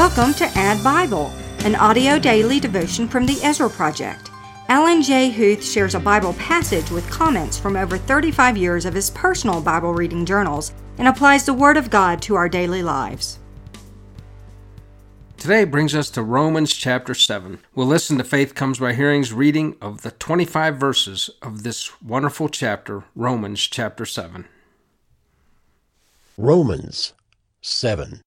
Welcome to Add Bible, an audio daily devotion from the Ezra Project. Alan J. Huth shares a Bible passage with comments from over 35 years of his personal Bible reading journals and applies the Word of God to our daily lives. Today brings us to Romans chapter 7. We'll listen to Faith Comes by Hearing's reading of the 25 verses of this wonderful chapter, Romans chapter 7. Romans 7.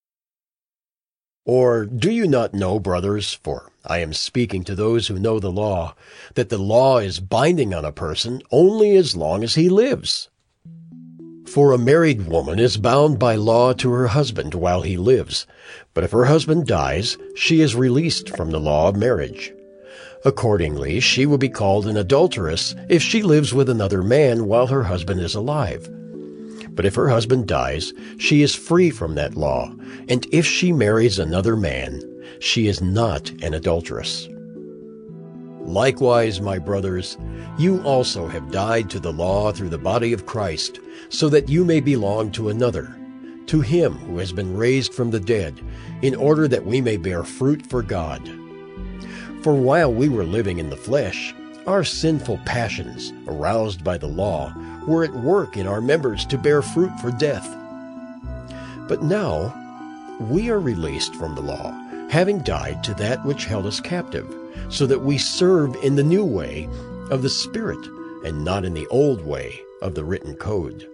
Or do you not know, brothers, for I am speaking to those who know the law, that the law is binding on a person only as long as he lives? For a married woman is bound by law to her husband while he lives, but if her husband dies, she is released from the law of marriage. Accordingly, she will be called an adulteress if she lives with another man while her husband is alive. But if her husband dies, she is free from that law, and if she marries another man, she is not an adulteress. Likewise, my brothers, you also have died to the law through the body of Christ, so that you may belong to another, to him who has been raised from the dead, in order that we may bear fruit for God. For while we were living in the flesh, our sinful passions, aroused by the law, were at work in our members to bear fruit for death. But now we are released from the law, having died to that which held us captive, so that we serve in the new way of the Spirit, and not in the old way of the written code.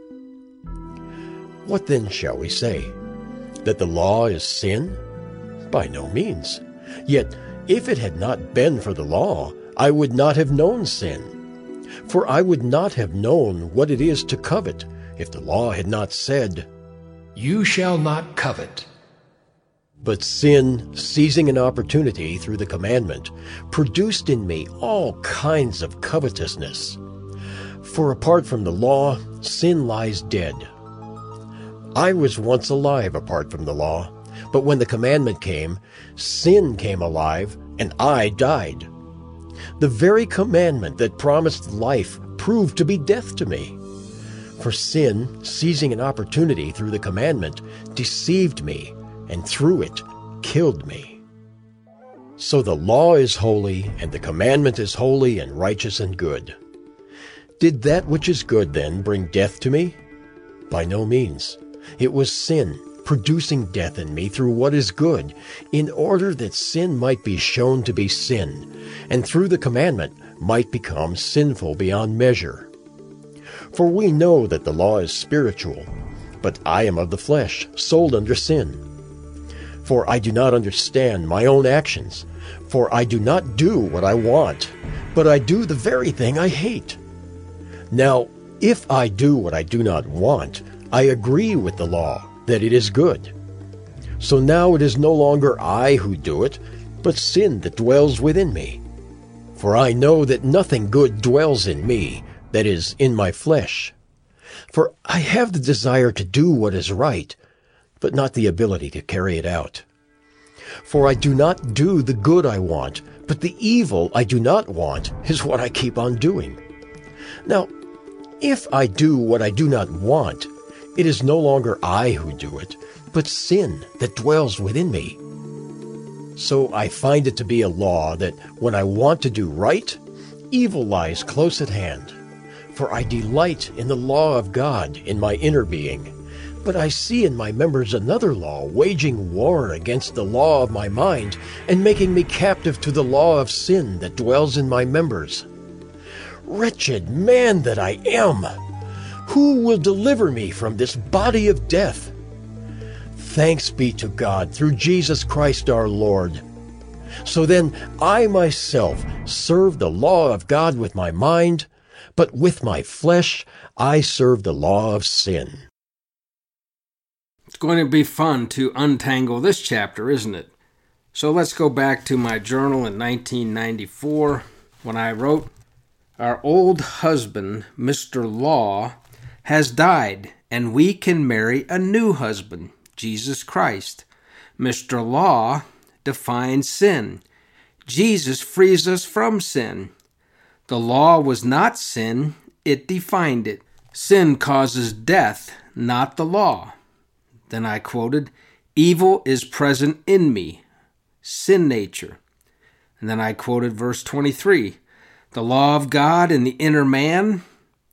What then shall we say? That the law is sin? By no means. Yet if it had not been for the law, I would not have known sin. For I would not have known what it is to covet if the law had not said, "You shall not covet." But sin, seizing an opportunity through the commandment, produced in me all kinds of covetousness. For apart from the law, sin lies dead. I was once alive apart from the law, but when the commandment came, sin came alive, and I died. The very commandment that promised life proved to be death to me. For sin, seizing an opportunity through the commandment, deceived me, and through it killed me. So the law is holy, and the commandment is holy and righteous and good. Did that which is good then bring death to me? By no means. It was sin, producing death in me through what is good, in order that sin might be shown to be sin, and through the commandment might become sinful beyond measure. For we know that the law is spiritual, but I am of the flesh, sold under sin. For I do not understand my own actions, for I do not do what I want, but I do the very thing I hate. Now, if I do what I do not want, I agree with the law that it is good. So now it is no longer I who do it, but sin that dwells within me. For I know that nothing good dwells in me, that is, in my flesh. For I have the desire to do what is right, but not the ability to carry it out. For I do not do the good I want, but the evil I do not want is what I keep on doing. Now, if I do what I do not want, it is no longer I who do it, but sin that dwells within me. So I find it to be a law that when I want to do right, evil lies close at hand. For I delight in the law of God in my inner being, but I see in my members another law waging war against the law of my mind and making me captive to the law of sin that dwells in my members. Wretched man that I am! Who will deliver me from this body of death? Thanks be to God through Jesus Christ our Lord. So then I myself serve the law of God with my mind, but with my flesh I serve the law of sin. It's going to be fun to untangle this chapter, isn't it? So let's go back to my journal in 1994 when I wrote, "Our old husband, Mr. Law, has died, and we can marry a new husband, Jesus Christ. Mr. Law defines sin. Jesus frees us from sin. The law was not sin, it defined it. Sin causes death, not the law." Then I quoted, "Evil is present in me, sin nature. And then I quoted verse 23, the law of God in the inner man,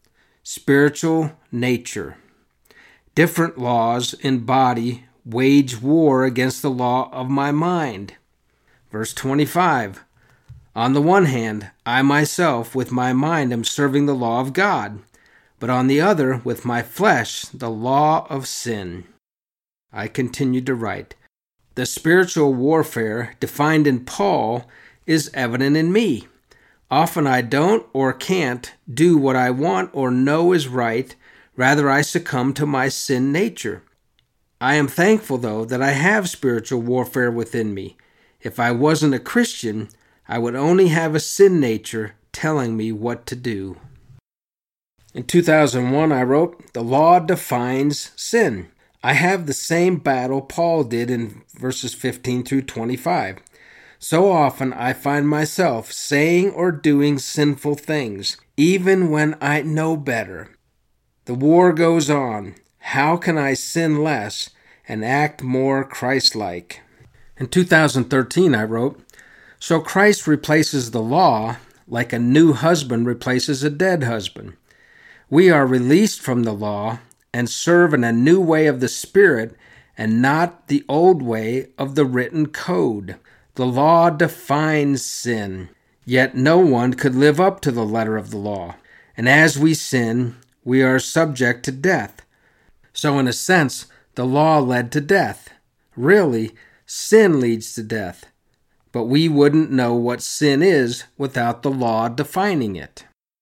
spiritual nature. Different laws in body wage war against the law of my mind. Verse 25, on the one hand, I myself with my mind am serving the law of God, but on the other, with my flesh, the law of sin. I continued to write, the spiritual warfare defined in Paul is evident in me. Often I don't or can't do what I want or know is right. Rather, I succumb to my sin nature. I am thankful, though, that I have spiritual warfare within me. If I wasn't a Christian, I would only have a sin nature telling me what to do. In 2001, I wrote, the law defines sin. I have the same battle Paul did in verses 15 through 25. So often I find myself saying or doing sinful things, even when I know better. The war goes on. How can I sin less and act more Christ-like? In 2013, I wrote, so Christ replaces the law like a new husband replaces a dead husband. We are released from the law and serve in a new way of the Spirit and not the old way of the written code. The law defines sin, yet no one could live up to the letter of the law. And as we sin, we are subject to death. So in a sense, the law led to death. Really, sin leads to death. But we wouldn't know what sin is without the law defining it.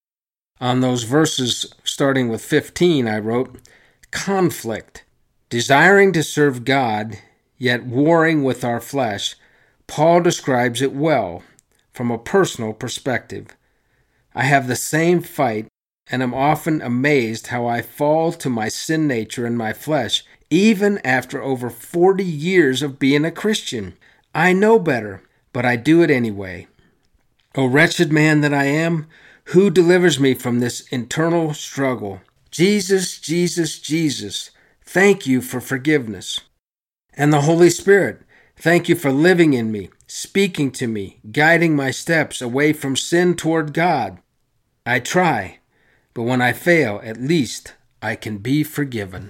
On those verses starting with 15, I wrote, conflict. Desiring to serve God, yet warring with our flesh, Paul describes it well from a personal perspective. I have the same fight and am often amazed how I fall to my sin nature and my flesh, even after over 40 years of being a Christian. I know better, but I do it anyway. O wretched man that I am, who delivers me from this internal struggle? Jesus, Jesus, Jesus, thank you for forgiveness. And the Holy Spirit, thank you for living in me, speaking to me, guiding my steps away from sin toward God. I try, but when I fail, at least I can be forgiven.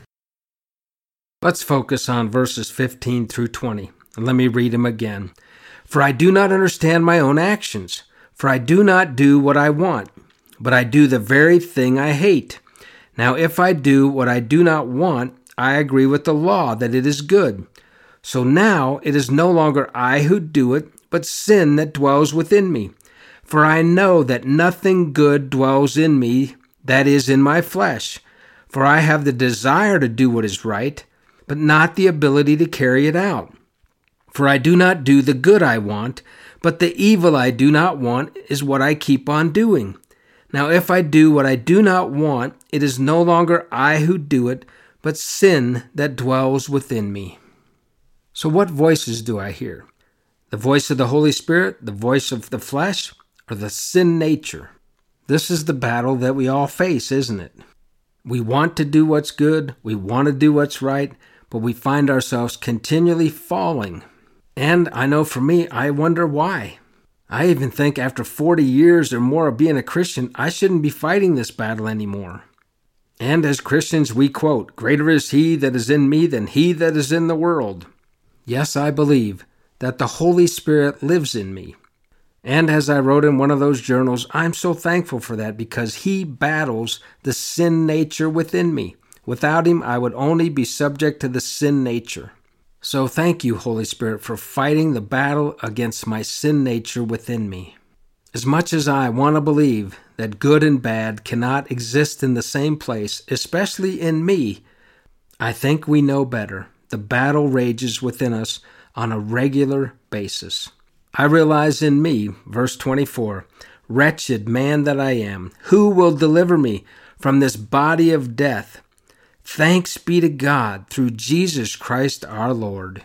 Let's focus on verses 15 through 20. And let me read them again. For I do not understand my own actions, for I do not do what I want, but I do the very thing I hate. Now if I do what I do not want, I agree with the law that it is good. So now it is no longer I who do it, but sin that dwells within me. For I know that nothing good dwells in me, that is, in my flesh. For I have the desire to do what is right, but not the ability to carry it out. For I do not do the good I want, but the evil I do not want is what I keep on doing. Now if I do what I do not want, it is no longer I who do it, but sin that dwells within me. So what voices do I hear? The voice of the Holy Spirit, the voice of the flesh, or the sin nature? This is the battle that we all face, isn't it? We want to do what's good, we want to do what's right, but we find ourselves continually falling. And I know for me, I wonder why. I even think after 40 years or more of being a Christian, I shouldn't be fighting this battle anymore. And as Christians, we quote, "Greater is he that is in me than he that is in the world." Yes, I believe that the Holy Spirit lives in me. And as I wrote in one of those journals, I'm so thankful for that because he battles the sin nature within me. Without him, I would only be subject to the sin nature. So thank you, Holy Spirit, for fighting the battle against my sin nature within me. As much as I want to believe that good and bad cannot exist in the same place, especially in me, I think we know better. The battle rages within us on a regular basis. I realize in me, verse 24, "Wretched man that I am, who will deliver me from this body of death? Thanks be to God through Jesus Christ our Lord."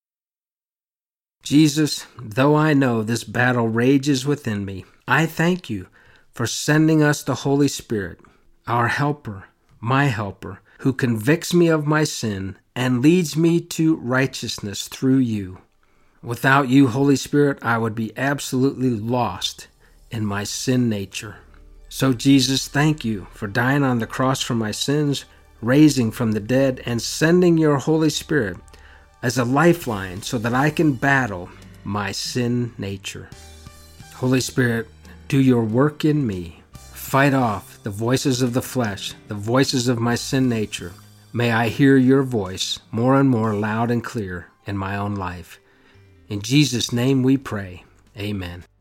Jesus, though I know this battle rages within me, I thank you for sending us the Holy Spirit, our helper, my helper, who convicts me of my sin and leads me to righteousness through you. Without you, Holy Spirit, I would be absolutely lost in my sin nature. So Jesus, thank you for dying on the cross for my sins, raising from the dead, and sending your Holy Spirit as a lifeline so that I can battle my sin nature. Holy Spirit, do your work in me. Fight off the voices of the flesh, the voices of my sin nature. May I hear your voice more and more loud and clear in my own life. In Jesus' name we pray. Amen.